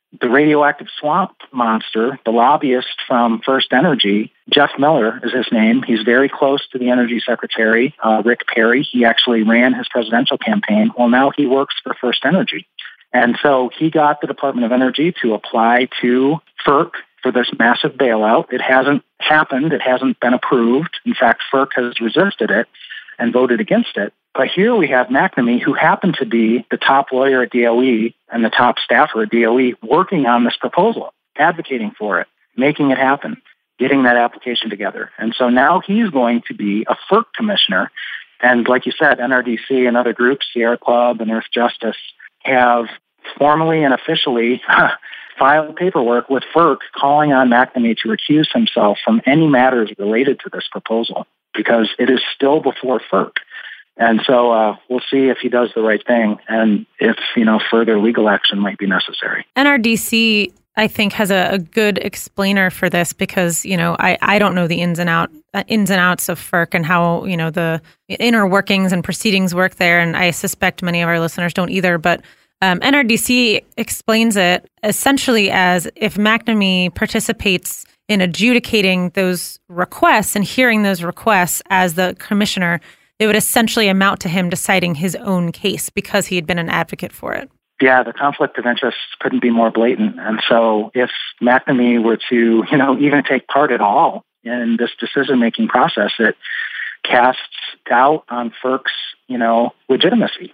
the radioactive swamp monster, the lobbyist from First Energy, Jeff Miller is his name. He's very close to the Energy Secretary, uh, Rick Perry. He actually ran his presidential campaign. Well, now he works for First Energy. And so he got the Department of Energy to apply to FERC for this massive bailout. It hasn't happened. It hasn't been approved. In fact, FERC has resisted it and voted against it. But here we have McNamee, who happened to be the top lawyer at D O E and the top staffer at D O E, working on this proposal, advocating for it, making it happen, getting that application together. And so now he's going to be a FERC commissioner. And like you said, N R D C and other groups, Sierra Club and Earth Justice, have formally and officially filed paperwork with FERC calling on McNamee to recuse himself from any matters related to this proposal, because it is still before FERC. And so uh, we'll see if he does the right thing and if, you know, further legal action might be necessary. N R D C, I think, has a, a good explainer for this because, you know, I, I don't know the ins and out uh, ins and outs of FERC and how, you know, the inner workings and proceedings work there. And I suspect many of our listeners don't either. But um, N R D C explains it essentially as if McNamee participates in adjudicating those requests and hearing those requests as the commissioner, it would essentially amount to him deciding his own case because he had been an advocate for it. Yeah, the conflict of interest couldn't be more blatant. And so if McNamee were to, you know, even take part at all in this decision-making process, it casts doubt on FERC's, you know, legitimacy.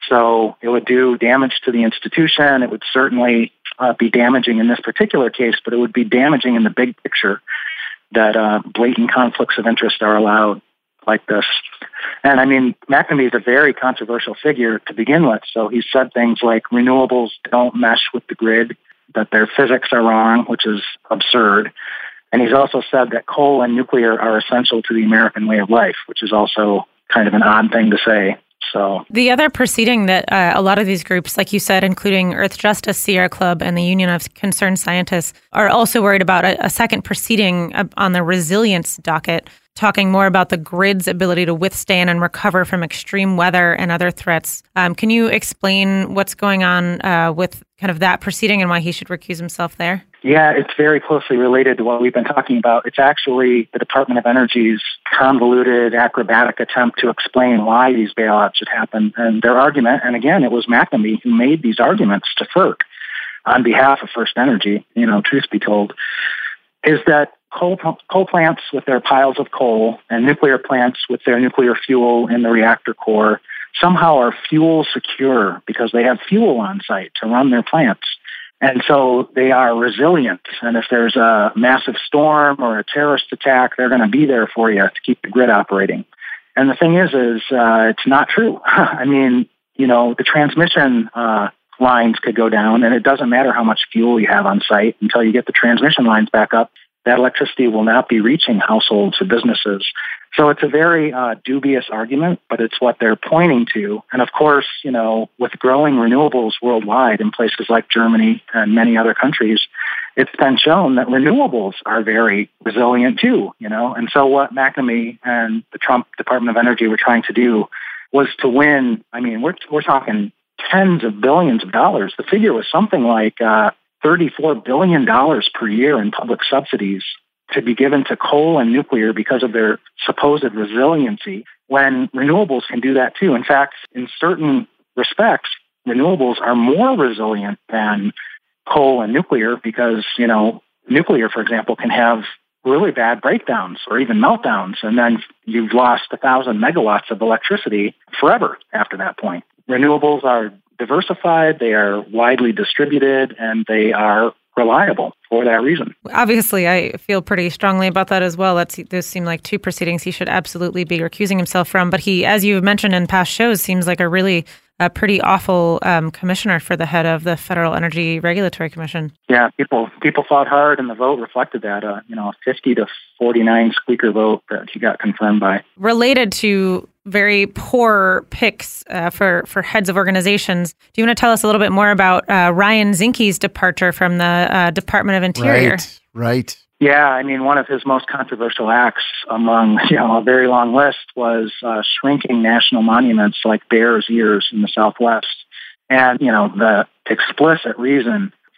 So it would do damage to the institution. It would certainly uh, be damaging in this particular case, but it would be damaging in the big picture that uh, blatant conflicts of interest are allowed like this. And I mean, McNamee is a very controversial figure to begin with. So he said things like renewables don't mesh with the grid, that their physics are wrong, which is absurd. And he's also said that coal and nuclear are essential to the American way of life, which is also kind of an odd thing to say. So the other proceeding that uh, a lot of these groups, like you said, including Earth Justice, Sierra Club, and the Union of Concerned Scientists, are also worried about a, a second proceeding on the resilience docket, talking more about the grid's ability to withstand and recover from extreme weather and other threats. Um, can you explain what's going on uh, with kind of that proceeding and why he should recuse himself there? Yeah, it's very closely related to what we've been talking about. It's actually the Department of Energy's convoluted, acrobatic attempt to explain why these bailouts should happen. And their argument, and again, it was McNamee who made these arguments to FERC on behalf of First Energy, you know, truth be told, is that coal, coal plants with their piles of coal and nuclear plants with their nuclear fuel in the reactor core somehow are fuel secure because they have fuel on site to run their plants. And so they are resilient. And if there's a massive storm or a terrorist attack, they're going to be there for you to keep the grid operating. And the thing is, is uh, it's not true. I mean, you know, the transmission uh, lines could go down, and it doesn't matter how much fuel you have on site until you get the transmission lines back up. That electricity will not be reaching households or businesses. So it's a very uh, dubious argument, but it's what they're pointing to. And of course, you know, with growing renewables worldwide in places like Germany and many other countries, it's been shown that renewables are very resilient too, you know. And so what McNamee and the Trump Department of Energy were trying to do was to win. I mean, we're we're talking tens of billions of dollars. The figure was something like uh, thirty-four billion dollars per year in public subsidies to be given to coal and nuclear because of their supposed resiliency, when renewables can do that too. In fact, in certain respects, renewables are more resilient than coal and nuclear because, you know, nuclear, for example, can have really bad breakdowns or even meltdowns, and then you've lost a thousand megawatts of electricity forever after that point. Renewables are diversified, they are widely distributed, and they are reliable for that reason. Obviously, I feel pretty strongly about that as well. That's, those seem like two proceedings he should absolutely be recusing himself from. But he, as you've mentioned in past shows, seems like a really a pretty awful um, commissioner for the head of the Federal Energy Regulatory Commission. Yeah, people people fought hard, and the vote reflected that. Uh, you know, a fifty to forty-nine squeaker vote that he got confirmed by. Related to very poor picks uh, for, for heads of organizations, do you want to tell us a little bit more about uh, Ryan Zinke's departure from the uh, Department of Interior? Right, right. Yeah, I mean, one of his most controversial acts among, you know, a very long list was uh, shrinking national monuments like Bears Ears in the Southwest. And, you know, the explicit reason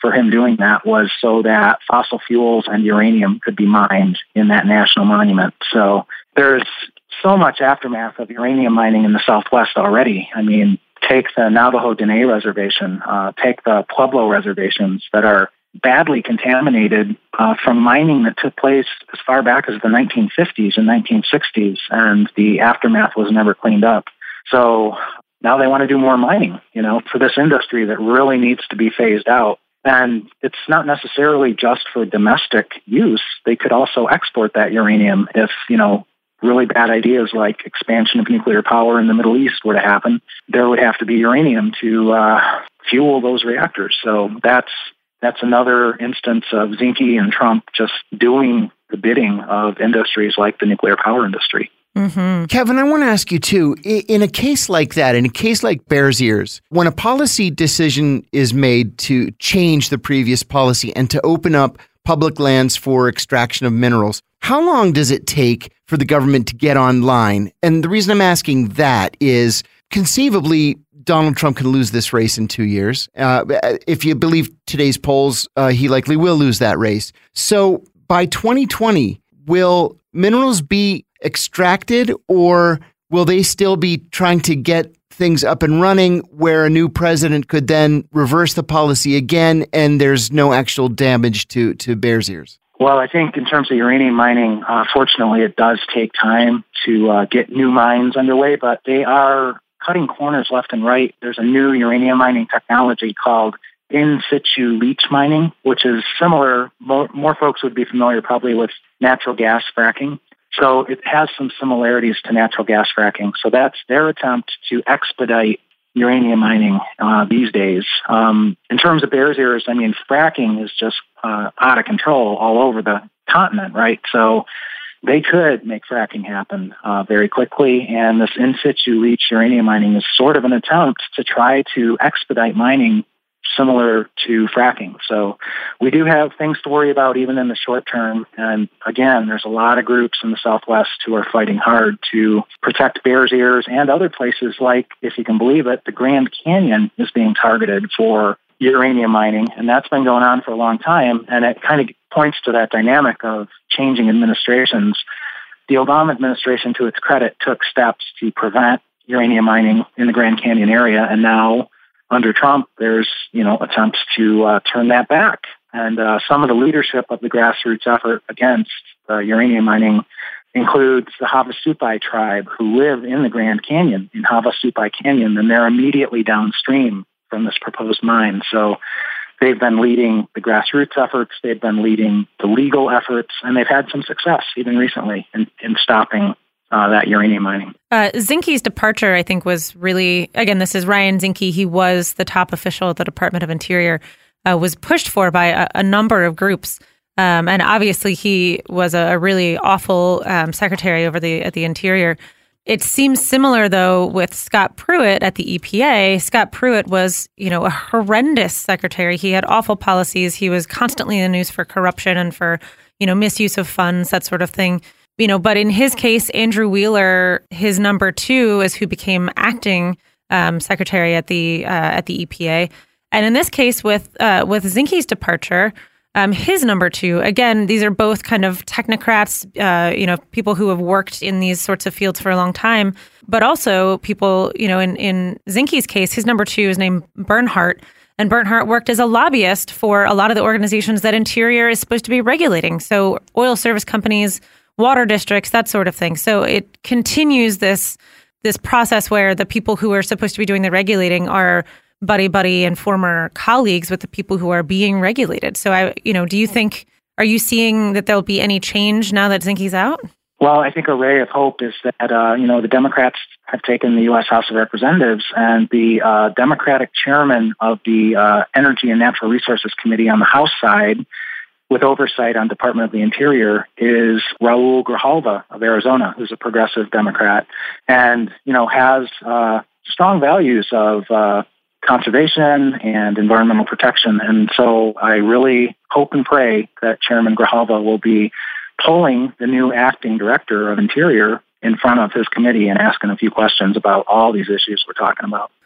for him doing that was so that fossil fuels and uranium could be mined in that national monument. So there's so much aftermath of uranium mining in the Southwest already. I mean, take the Navajo Dene Reservation, uh, take the Pueblo reservations that are badly contaminated uh, from mining that took place as far back as the nineteen fifties and nineteen sixties, and the aftermath was never cleaned up. So now they want to do more mining, you know, for this industry that really needs to be phased out. And it's not necessarily just for domestic use. They could also export that uranium if, you know, really bad ideas like expansion of nuclear power in the Middle East were to happen. There would have to be uranium to uh, fuel those reactors. So that's that's another instance of Zinke and Trump just doing the bidding of industries like the nuclear power industry. Mm-hmm. Kevin, I want to ask you too, in a case like that, in a case like Bears Ears, when a policy decision is made to change the previous policy and to open up public lands for extraction of minerals, how long does it take for the government to get online? And the reason I'm asking that is conceivably Donald Trump can lose this race in two years. Uh, if you believe today's polls, uh, he likely will lose that race. So by twenty twenty, will minerals be extracted, or will they still be trying to get things up and running where a new president could then reverse the policy again and there's no actual damage to, to Bears Ears? Well, I think in terms of uranium mining, uh, fortunately, it does take time to uh, get new mines underway, but they are cutting corners left and right. There's a new uranium mining technology called in situ leach mining, which is similar. More, more folks would be familiar probably with natural gas fracking. So it has some similarities to natural gas fracking. So that's their attempt to expedite uranium mining uh, these days. Um, in terms of Bears Ears, I mean, fracking is just uh, out of control all over the continent, right? So they could make fracking happen uh, very quickly, and this in situ leach uranium mining is sort of an attempt to try to expedite mining similar to fracking. So we do have things to worry about even in the short term. And again, there's a lot of groups in the Southwest who are fighting hard to protect Bears Ears and other places like, if you can believe it, the Grand Canyon is being targeted for uranium mining. And that's been going on for a long time. And it kind of points to that dynamic of changing administrations. The Obama administration, to its credit, took steps to prevent uranium mining in the Grand Canyon area. And now under Trump, there's, you know, attempts to uh, turn that back. And uh, some of the leadership of the grassroots effort against uh, uranium mining includes the Havasupai tribe, who live in the Grand Canyon, in Havasupai Canyon, and they're immediately downstream from this proposed mine. So they've been leading the grassroots efforts, they've been leading the legal efforts, and they've had some success even recently in, in stopping Uh, that uranium mining. Uh, Zinke's departure, I think, was really, again, this is Ryan Zinke. He was the top official at the Department of Interior, uh, was pushed for by a, a number of groups. Um, and obviously he was a, a really awful um, secretary over the at the Interior. It seems similar, though, with Scott Pruitt at the E P A. Scott Pruitt was, you know, a horrendous secretary. He had awful policies. He was constantly in the news for corruption and for, you know, misuse of funds, that sort of thing. You know, but in his case, Andrew Wheeler, his number two, is who became acting um, secretary at the uh, at the E P A. And in this case, with uh, with Zinke's departure, um, his number two, again, these are both kind of technocrats, uh, you know, people who have worked in these sorts of fields for a long time, but also people, you know, in, in Zinke's case, his number two is named Bernhardt. And Bernhardt worked as a lobbyist for a lot of the organizations that Interior is supposed to be regulating. So oil service companies, water districts, that sort of thing. So it continues this this process where the people who are supposed to be doing the regulating are buddy-buddy and former colleagues with the people who are being regulated. So, I, you know, do you think, are you seeing that there'll be any change now that Zinke's out? Well, I think a ray of hope is that, uh, you know, the Democrats have taken the U S House of Representatives, and the uh, Democratic chairman of the uh, Energy and Natural Resources Committee on the House side, with oversight on Department of the Interior, is Raul Grijalva of Arizona, who's a progressive Democrat, and, you know, has uh, strong values of uh, conservation and environmental protection. And so I really hope and pray that Chairman Grijalva will be pulling the new acting director of Interior in front of his committee and asking a few questions about all these issues we're talking about.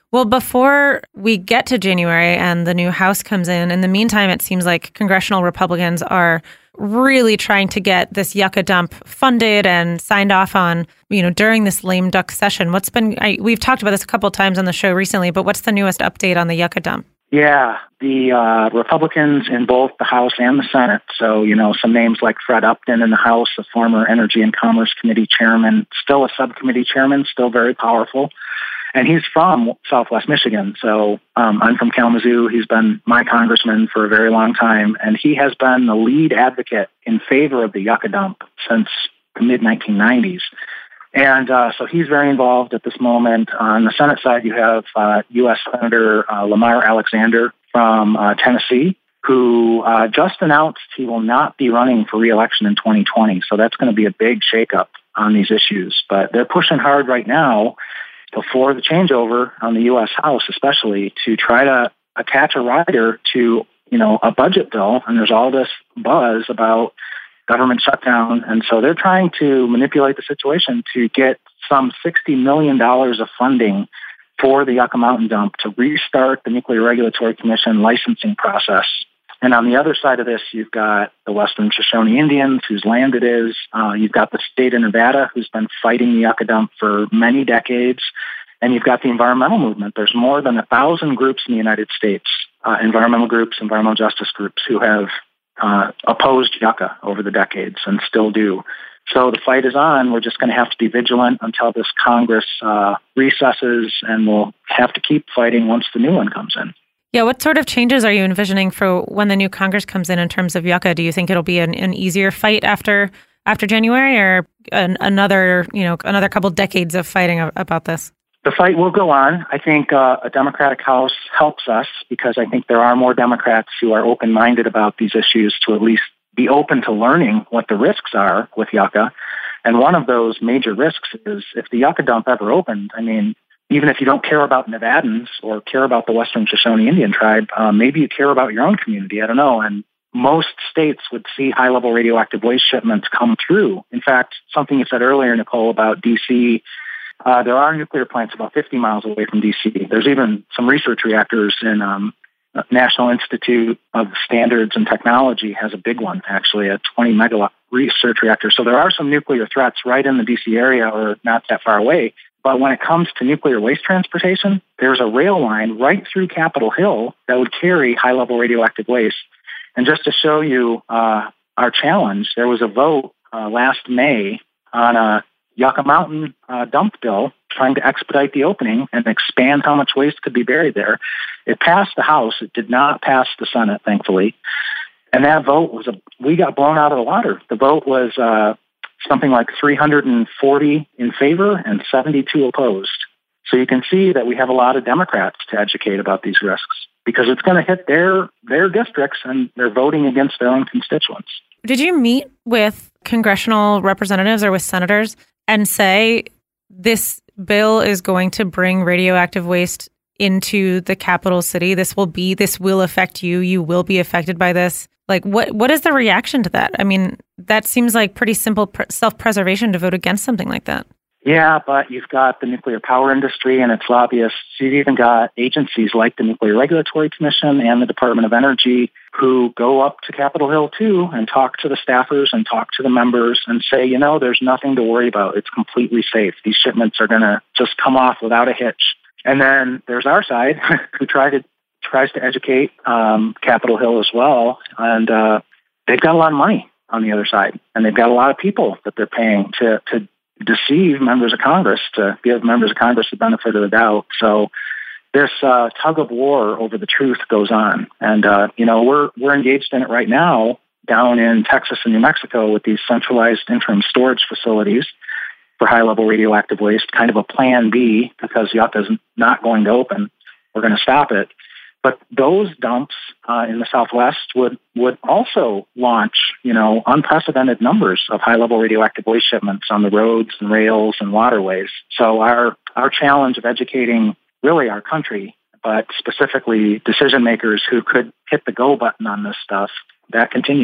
Well, before we get to January and the new House comes in, in the meantime, it seems like congressional Republicans are really trying to get this Yucca dump funded and signed off on, you know, during this lame duck session. What's been, I, we've talked about this a couple of times on the show recently, but what's the newest update on the Yucca dump? Yeah, the uh, Republicans in both the House and the Senate, so, you know, some names like Fred Upton in the House, the former Energy and Commerce Committee chairman, still a subcommittee chairman, still very powerful. And he's from Southwest Michigan. So um, I'm from Kalamazoo. He's been my congressman for a very long time. And he has been the lead advocate in favor of the Yucca dump since the mid nineteen nineties. And uh, so he's very involved at this moment. On the Senate side, you have uh, U S Senator uh, Lamar Alexander from uh, Tennessee, who uh, just announced he will not be running for re-election in twenty twenty. So that's going to be a big shakeup on these issues. But they're pushing hard right now before the changeover on the U S House, especially to try to attach a rider to, you know, a budget bill. And there's all this buzz about government shutdown. And so they're trying to manipulate the situation to get some sixty million dollars of funding for the Yucca Mountain dump to restart the Nuclear Regulatory Commission licensing process. And on the other side of this, you've got the Western Shoshone Indians, whose land it is. Uh, you've got the state of Nevada, who's been fighting the Yucca dump for many decades. And you've got the environmental movement. There's more than a thousand groups in the United States, uh, environmental groups, environmental justice groups, who have uh, opposed Yucca over the decades and still do. So the fight is on. We're just going to have to be vigilant until this Congress uh, recesses, and we'll have to keep fighting once the new one comes in. Yeah, what sort of changes are you envisioning for when the new Congress comes in in terms of Yucca? Do you think it'll be an, an easier fight after after January, or an, another you know another couple decades of fighting about this? The fight will go on. I think uh, a Democratic House helps us because I think there are more Democrats who are open-minded about these issues to at least be open to learning what the risks are with Yucca. And one of those major risks is if the Yucca dump ever opened, I mean, even if you don't care about Nevadans or care about the Western Shoshone Indian tribe, uh, maybe you care about your own community. I don't know. And most states would see high-level radioactive waste shipments come through. In fact, something you said earlier, Nicole, about D C, uh, there are nuclear plants about fifty miles away from D C. There's even some research reactors in um, National Institute of Standards and Technology has a big one, actually, a twenty megawatt research reactor. So there are some nuclear threats right in the D C area or not that far away. But when it comes to nuclear waste transportation, there's a rail line right through Capitol Hill that would carry high-level radioactive waste. And just to show you uh, our challenge, there was a vote uh, last May on a Yucca Mountain uh, dump bill trying to expedite the opening and expand how much waste could be buried there. It passed the House. It did not pass the Senate, thankfully. And that vote was, a, we got blown out of the water. The vote was uh, something like three hundred forty in favor and seventy-two opposed. So you can see that we have a lot of Democrats to educate about these risks because it's going to hit their their districts and they're voting against their own constituents. Did you meet with congressional representatives or with senators and say this bill is going to bring radioactive waste into the capital city? This will be, this will affect you. You will be affected by this. Like, what what is the reaction to that? I mean, that seems like pretty simple pr- self-preservation to vote against something like that. Yeah, but you've got the nuclear power industry and its lobbyists. You've even got agencies like the Nuclear Regulatory Commission and the Department of Energy who go up to Capitol Hill, too, and talk to the staffers and talk to the members and say, you know, there's nothing to worry about. It's completely safe. These shipments are going to just come off without a hitch. And then there's our side who try to tries to educate um, Capitol Hill as well. And uh, they've got a lot of money on the other side. And they've got a lot of people that they're paying to, to deceive members of Congress, to give members of Congress the benefit of the doubt. So this uh, tug of war over the truth goes on. And, uh, you know, we're we're engaged in it right now down in Texas and New Mexico with these centralized interim storage facilities for high-level radioactive waste, kind of a plan B, because Yucca is not going to open. We're going to stop it. But those dumps uh, in the Southwest would, would also launch, you know, unprecedented numbers of high-level radioactive waste shipments on the roads and rails and waterways. So our our challenge of educating really our country, but specifically decision makers who could hit the go button on this stuff, that continues.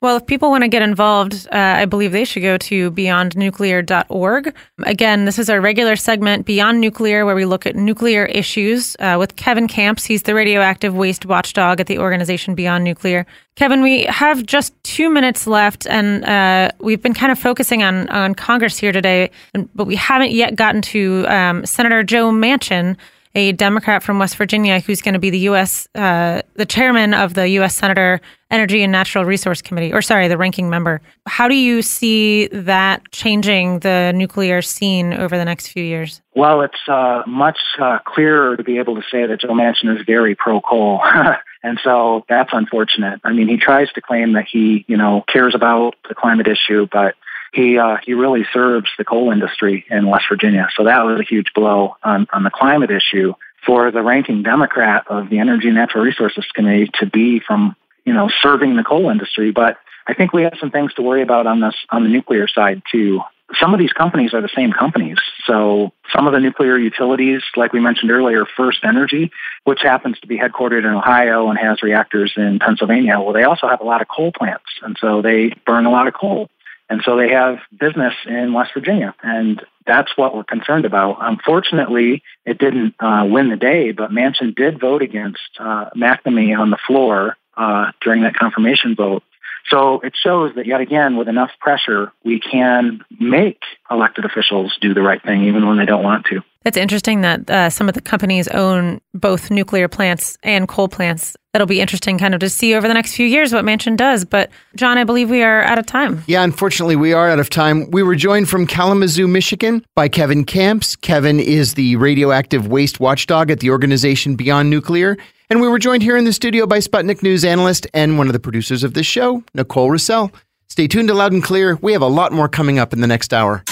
Well, if people want to get involved, uh, I believe they should go to beyond nuclear dot org. Again, this is our regular segment, Beyond Nuclear, where we look at nuclear issues uh, with Kevin Camps. He's the radioactive waste watchdog at the organization Beyond Nuclear. Kevin, we have just two minutes left, and uh, we've been kind of focusing on, on Congress here today, but we haven't yet gotten to um, Senator Joe Manchin, a Democrat from West Virginia, who's going to be the U S, uh, the chairman of the U S Senator Energy and Natural Resource Committee, or sorry, the ranking member. How do you see that changing the nuclear scene over the next few years? Well, it's uh, much uh, clearer to be able to say that Joe Manchin is very pro-coal. And so that's unfortunate. I mean, he tries to claim that he, you know, cares about the climate issue, but he uh, he really serves the coal industry in West Virginia. So that was a huge blow on, on the climate issue for the ranking Democrat of the Energy and Natural Resources Committee to be from, you know, serving the coal industry. But I think we have some things to worry about on this on the nuclear side too. Some of these companies are the same companies. So some of the nuclear utilities, like we mentioned earlier, First Energy, which happens to be headquartered in Ohio and has reactors in Pennsylvania, well, they also have a lot of coal plants. And so they burn a lot of coal. And so they have business in West Virginia. And that's what we're concerned about. Unfortunately, it didn't uh, win the day, but Manchin did vote against uh, McNamee on the floor uh, during that confirmation vote. So it shows that, yet again, with enough pressure, we can make elected officials do the right thing, even when they don't want to. It's interesting that uh, some of the companies own both nuclear plants and coal plants. That'll be interesting kind of to see over the next few years what Manchin does. But, John, I believe we are out of time. Yeah, unfortunately, we are out of time. We were joined from Kalamazoo, Michigan by Kevin Camps. Kevin is the radioactive waste watchdog at the organization Beyond Nuclear. And we were joined here in the studio by Sputnik News analyst and one of the producers of this show, Nicole Russell. Stay tuned to Loud and Clear. We have a lot more coming up in the next hour.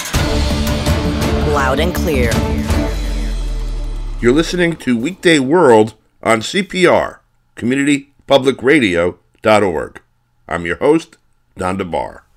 Loud and Clear. You're listening to Weekday World on C P R, community public radio dot org. I'm your host, Don DeBar.